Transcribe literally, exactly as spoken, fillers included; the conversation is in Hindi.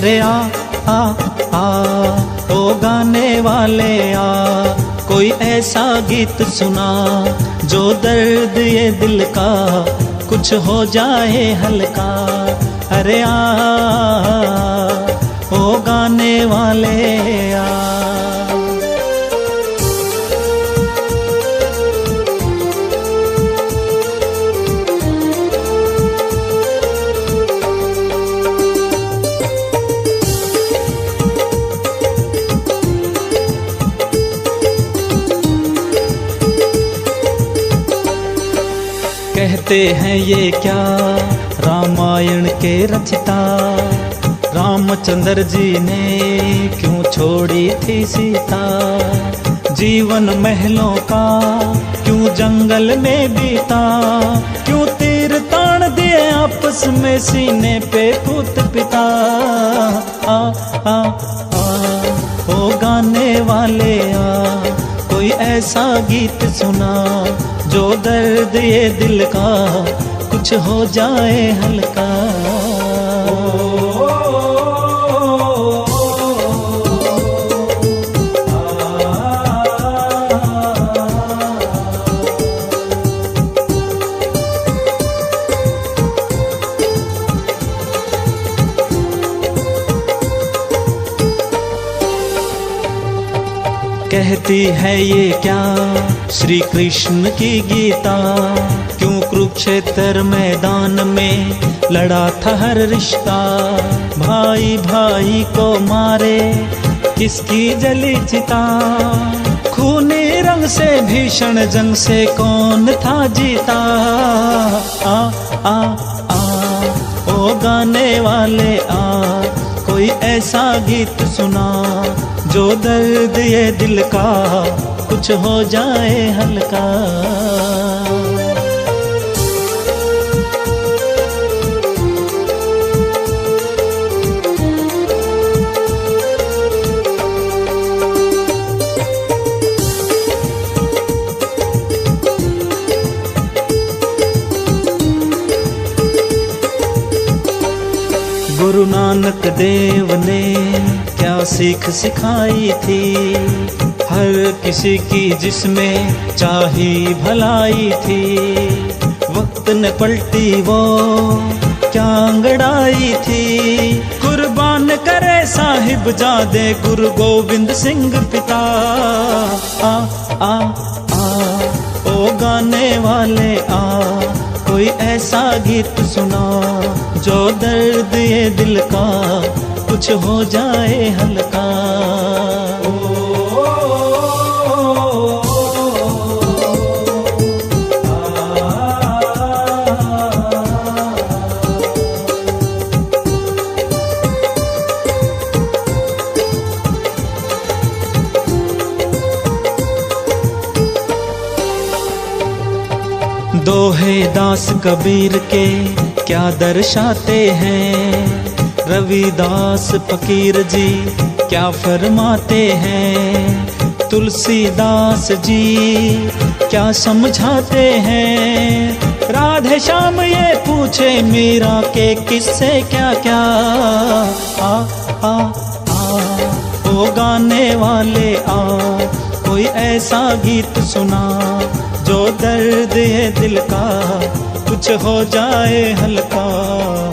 अरे आ आ आ ओ गाने वाले आ, कोई ऐसा गीत सुना जो दर्द ये दिल का कुछ हो जाए हल्का। अरे आ ओ गाने वाले आ। कहते हैं ये क्या रामायण के रचिता, रामचंद्र जी ने क्यों छोड़ी थी सीता। जीवन महलों का क्यों जंगल में बीता, क्यों तीर तान दिए आपस में सीने पे पूत पिता। आ आ आ ओ गाने वाले आ, कोई ऐसा गीत सुना जो दर्द ये दिल का कुछ हो जाए हल्का। कहती है ये क्या श्री कृष्ण की गीता, क्यों कुरुक्षेत्र मैदान में लड़ा था हर रिश्ता। भाई भाई को मारे किसकी जली चिता, खूनी रंग से भीषण जंग से कौन था जीता। आ आ आ ओ गाने वाले आ, कोई ऐसा गीत सुना जो दर्द ये दिल का कुछ हो जाए हल्का। गुरु नानक देव ने क्या सीख सिखाई थी, हर किसी की जिसमें चाही भलाई थी। वक्त ने पलटी वो क्या अंगड़ाई थी, कुर्बान करे साहिब जादे गुरु गोविंद सिंह पिता। आ आ आ ओ गाने वाले आ, कोई ऐसा गीत सुना जो दर्द ये दिल का कुछ हो जाए हल्का। दोहे दास कबीर के क्या दर्शाते हैं, रविदास फकीर जी क्या फरमाते हैं। तुलसीदास जी क्या समझाते हैं, राधे श्याम ये पूछे मीरा के किस्से क्या क्या। आ आ आ ओ गाने वाले आ, कोई ऐसा गीत सुना जो दर्द ये दिल का कुछ हो जाए हल्का।